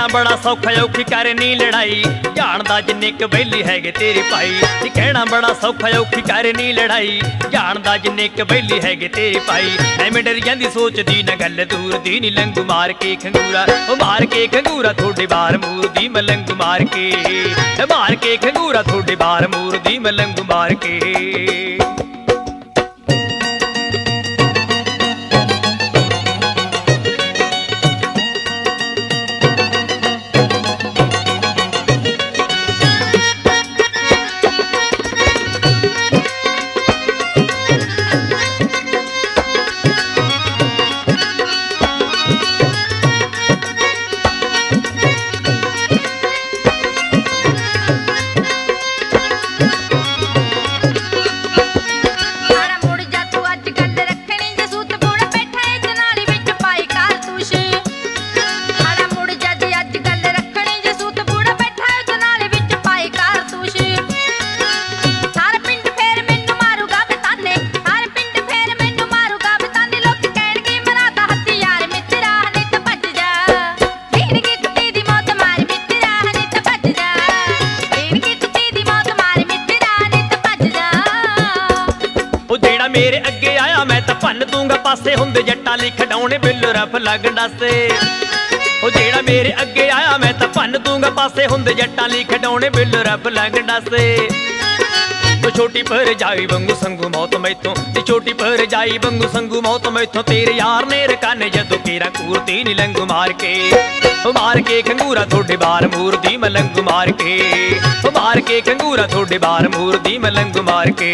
बड़ा सौखा औखी करनी लड़ाई जानदा जिन्ने क बैली हैगे तेरे भाई नी कहना बड़ा सौखा औखी करनी लड़ाई जानदा जिन्ने क बैली हैगे तेरे भाई एवें डर जांदी सोचदी न गल दूर दी नी लंगू मार के खंगूरा ओ मार के खंगूरा थोड़े बार मूर दी मलंगू मार के खंगूरा थोड़े बार मूर दी मलंगू मार के मेरे अगे आया मैं तां भन्न दूंगा पासे हुंदे जट्टां लई खडाउणे बिल रफ लग डासे ओ जेड़ा मेरे अगे आया मैं तां भन्न दूंगा पासे हुंदे जट्टां लई खडाउणे बिल रफ लग डासे तो छोटी पर जाई बंगू संगू मौत मैथों नी छोटी पर जाई बंगू संगू मौत मैथों तेरे यार ने रकाने जदों केरा कूरती नी लंगू मार के खंगूरा थोड़े बार मूर दी मलंगू मार के खंगूरा थोड़े बार मूर दी मलंगू मार के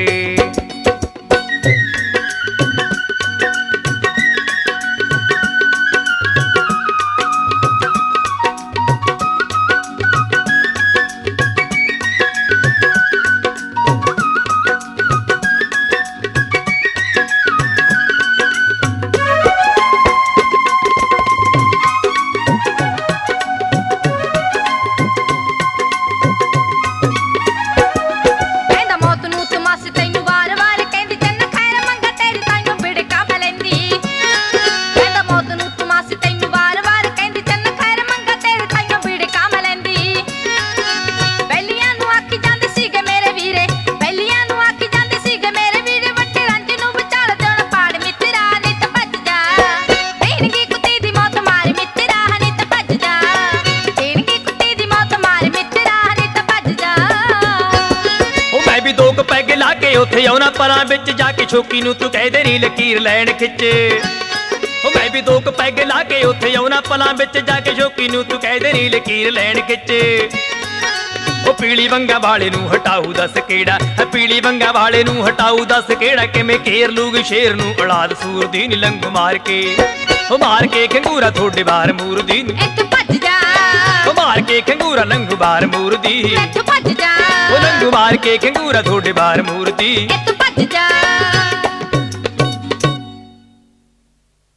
ਉੱਥੇ ਆਉਣਾ ਪਰਾਂ ਵਿੱਚ ਜਾ ਕੇ ਛੋਕੀ ਨੂੰ ਤੂੰ ਕਹਿ ਦੇ ਨੀ ਲਕੀਰ ਲੈਣ ਖਿੱਚੇ ਉਹ ਮੈਂ ਵੀ ਦੋ ਕ ਪੈਗ ਲਾ ਕੇ ਉੱਥੇ ਆਉਣਾ ਪਲਾਂ ਵਿੱਚ ਜਾ ਕੇ ਛੋਕੀ ਨੂੰ ਤੂੰ ਕਹਿ ਦੇ ਨੀ ਲਕੀਰ ਲੈਣ ਖਿੱਚੇ ਉਹ ਪੀਲੀ ਵੰਗਾ ਵਾਲੇ ਨੂੰ ਹਟਾਊ ਦੱਸ ਕਿਹੜਾ ਪੀਲੀ ਵੰਗਾ ਵਾਲੇ ਨੂੰ ਹਟਾਊ ਦੱਸ ਕਿਹੜਾ ਕਿਵੇਂ ਘੇਰ ਲੂਗੀ ਸ਼ੇਰ ਨੂੰ ਔਲਾਦ ਸੂਰ ਦੀ ਨੀ ਲੰਗੂ ਮਾਰ ਕੇ ਖੰਗੂਰਾ ਥੋੜੇ ਬਾਰ ਮੂਰ ਦੀ ਇੱਥੇ ਭੱਜ ਜਾ ਉਹ ਮਾਰ ਕੇ ਖੰਗੂਰਾ ਲੰਗੂ ਬਾਰ ਮੂਰ ਦੀ ਇੱਥੇ ਭੱਜ ਜਾ ਉਹ ਲੰਗੂ ਮਾਰ ਕੇ ਖੰਗੂਰਾ ਥੋੜੇ ਬਾਰ ਮੂਰ ਦੀ ਇੱਥੇ ਭੱਜ ਜਾ